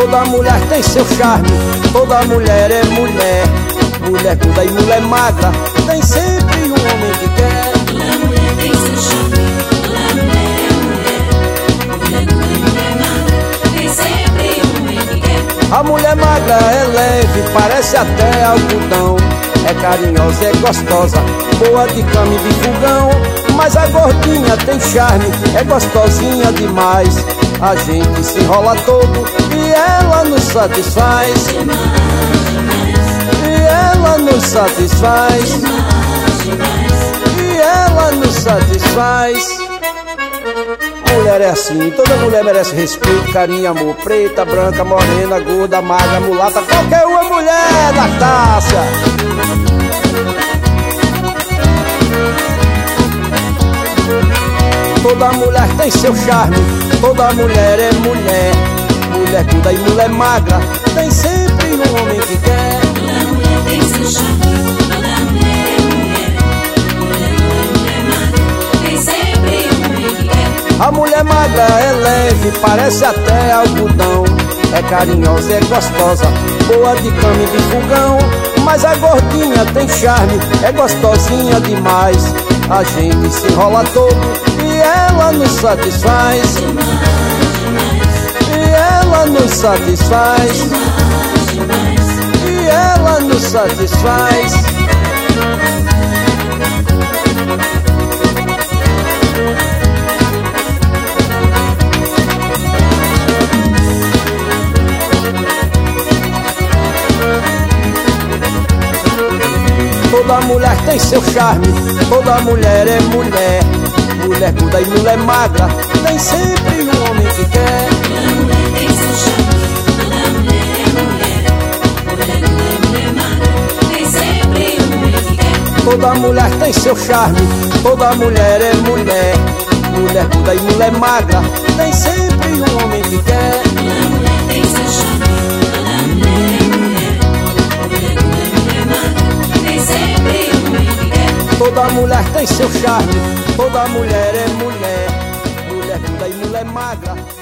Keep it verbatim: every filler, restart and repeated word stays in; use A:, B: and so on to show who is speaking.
A: Toda mulher tem seu charme, toda mulher é mulher. Mulher gorda e mulher magra, tem sempre um homem que quer.
B: Toda mulher tem seu charme, toda mulher é mulher. Mulher gorda e mulher magra, tem sempre um homem que quer.
A: A mulher magra é leve, parece até algodão. É carinhosa, é gostosa, boa de cama e de fogão. Mas a gordinha tem charme, é gostosinha demais. A gente se enrola todo e ela nos satisfaz. E ela nos satisfaz. E ela nos satisfaz. Mulher é assim, toda mulher merece respeito, carinho, amor. Preta, branca, morena, gorda, magra, mulata, qualquer uma mulher da taça. Toda mulher tem seu charme, toda mulher é mulher. Mulher gorda e mulher magra, tem sempre um homem que quer.
B: Toda mulher tem seu charme, toda mulher é mulher. Mulher gorda e mulher magra, tem sempre um homem que quer.
A: A mulher magra é leve, parece até algodão. É carinhosa, é gostosa, boa de cama e de fogão. Mas a gordinha tem charme, é gostosinha demais. A gente se enrola todo e ela nos satisfaz. E ela nos satisfaz. E ela nos satisfaz. Toda mulher tem seu charme, toda mulher é mulher. Mulher gorda e mulher magra, tem sempre um homem que quer.
B: Toda mulher tem seu charme, toda mulher é mulher. Mulher gorda e mulher magra, tem sempre um homem que quer.
A: Toda mulher tem seu charme, toda mulher é mulher. Mulher gorda e mulher magra, tem sempre um homem que quer.
B: Toda mulher tem seu charme, toda mulher é mulher. Mulher gorda e mulher magra, tem sempre um homem que quer.
A: Toda mulher tem seu charme, toda mulher é mulher. Mulher gorda e mulher magra,